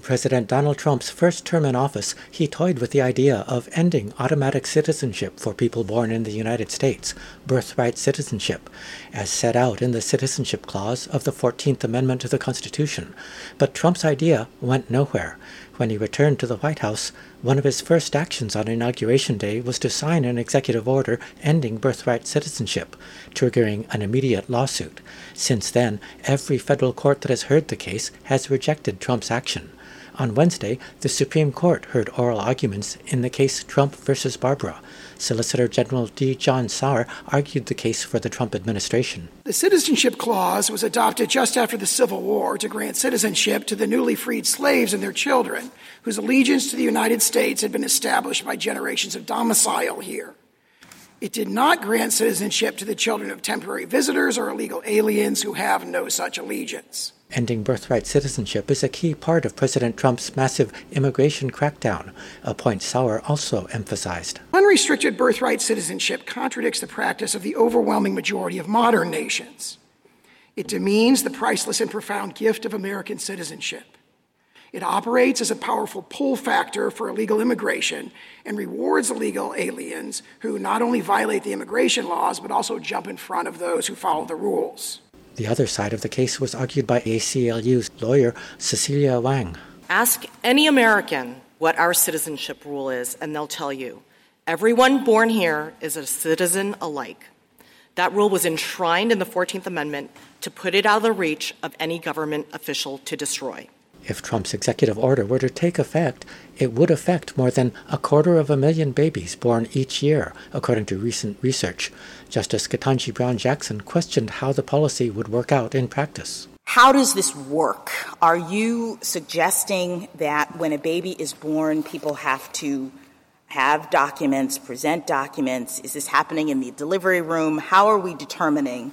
President Donald Trump's first term in office, he toyed with the idea of ending automatic citizenship for people born in the United States, birthright citizenship, as set out in the Citizenship Clause of the 14th Amendment to the Constitution. But Trump's idea went nowhere. When he returned to the White House, one of his first actions on Inauguration Day was to sign an executive order ending birthright citizenship, triggering an immediate lawsuit. Since then, every federal court that has heard the case has rejected Trump's action. On Wednesday, the Supreme Court heard oral arguments in the case Trump versus Barbara. Solicitor General D. John Sauer argued the case for the Trump administration. The Citizenship Clause was adopted just after the Civil War to grant citizenship to the newly freed slaves and their children, whose allegiance to the United States had been established by generations of domicile here. It did not grant citizenship to the children of temporary visitors or illegal aliens who have no such allegiance. Ending birthright citizenship is a key part of President Trump's massive immigration crackdown, a point Sauer also emphasized. Unrestricted birthright citizenship contradicts the practice of the overwhelming majority of modern nations. It demeans the priceless and profound gift of American citizenship. It operates as a powerful pull factor for illegal immigration and rewards illegal aliens who not only violate the immigration laws, but also jump in front of those who follow the rules. The other side of the case was argued by ACLU's lawyer, Cecilia Wang. Ask any American what our citizenship rule is, and they'll tell you. Everyone born here is a citizen alike. That rule was enshrined in the 14th Amendment to put it out of the reach of any government official to destroy. If Trump's executive order were to take effect, it would affect more than 250,000 babies born each year, according to recent research. Justice Ketanji Brown Jackson questioned how the policy would work out in practice. How does this work? Are you suggesting that when a baby is born, people have to have documents, present documents? Is this happening in the delivery room? How are we determining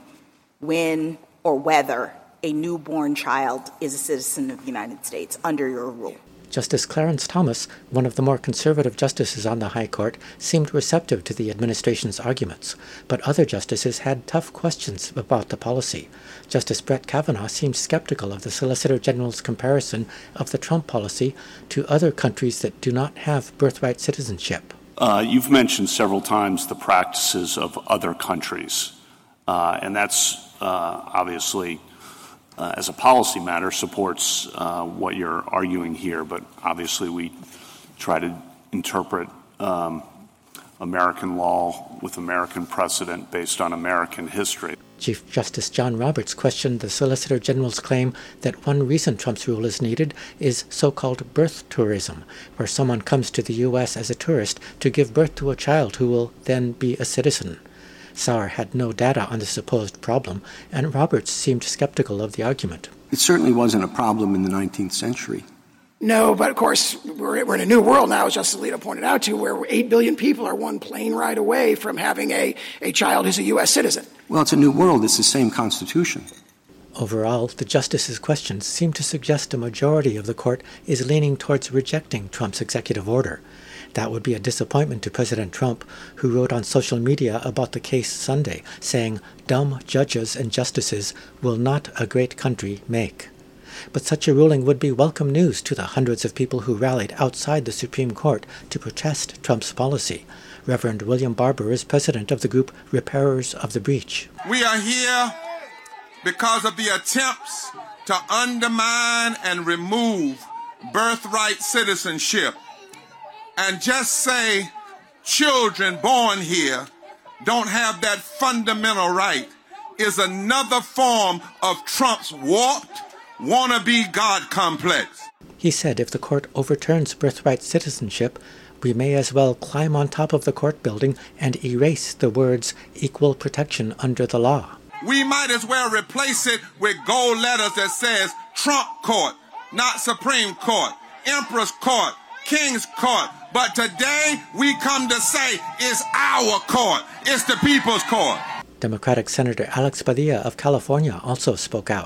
when or whether a newborn child is a citizen of the United States under your rule? Justice Clarence Thomas, one of the more conservative justices on the High Court, seemed receptive to the administration's arguments, but other justices had tough questions about the policy. Justice Brett Kavanaugh seemed skeptical of the Solicitor General's comparison of the Trump policy to other countries that do not have birthright citizenship. You've mentioned several times the practices of other countries, and that's obviously as a policy matter, supports what you're arguing here, but obviously we try to interpret American law with American precedent based on American history. Chief Justice John Roberts questioned the Solicitor General's claim that one reason Trump's rule is needed is so-called birth tourism, where someone comes to the U.S. as a tourist to give birth to a child who will then be a citizen. Sauer had no data on the supposed problem, and Roberts seemed skeptical of the argument. It certainly wasn't a problem in the 19th century. No, but of course, we're in a new world now, as Justice Alito pointed out, too, where 8 billion people are one plane ride away from having a child who's a U.S. citizen. Well, it's a new world. It's the same Constitution. Overall, the justices' questions seem to suggest a majority of the court is leaning towards rejecting Trump's executive order. That would be a disappointment to President Trump, who wrote on social media about the case Sunday, saying, "Dumb judges and justices will not a great country make." But such a ruling would be welcome news to the hundreds of people who rallied outside the Supreme Court to protest Trump's policy. Reverend William Barber is president of the group Repairers of the Breach. We are here because of the attempts to undermine and remove birthright citizenship and just say children born here don't have that fundamental right is another form of Trump's warped, wannabe God complex. He said if the court overturns birthright citizenship, we may as well climb on top of the court building and erase the words equal protection under the law. We might as well replace it with gold letters that says Trump Court, not Supreme Court, Emperor's Court, King's Court. But today we come to say it's our court. It's the people's court. Democratic Senator Alex Padilla of California also spoke out.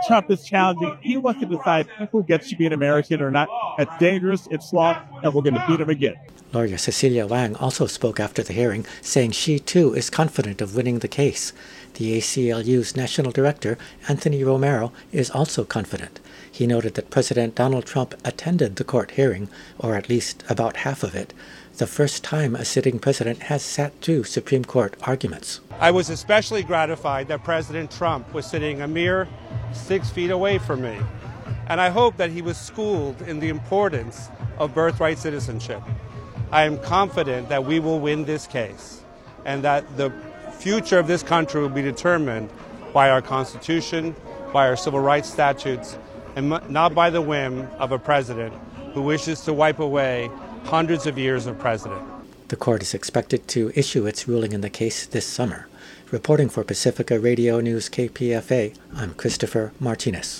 Trump is challenging. He wants to decide who gets to be an American or not. That's dangerous. It's law, and we're going to beat him again. Lawyer Cecilia Wang also spoke after the hearing, saying she too is confident of winning the case. The ACLU's national director, Anthony Romero, is also confident. He noted that President Donald Trump attended the court hearing, or at least about half of it, the first time a sitting president has sat through Supreme Court arguments. I was especially gratified that President Trump was sitting a mere 6 feet away from me. And I hope that he was schooled in the importance of birthright citizenship. I am confident that we will win this case and that the future of this country will be determined by our Constitution, by our civil rights statutes, and not by the whim of a president who wishes to wipe away hundreds of years of precedent. The court is expected to issue its ruling in the case this summer. Reporting for Pacifica Radio News KPFA, I'm Christopher Martinez.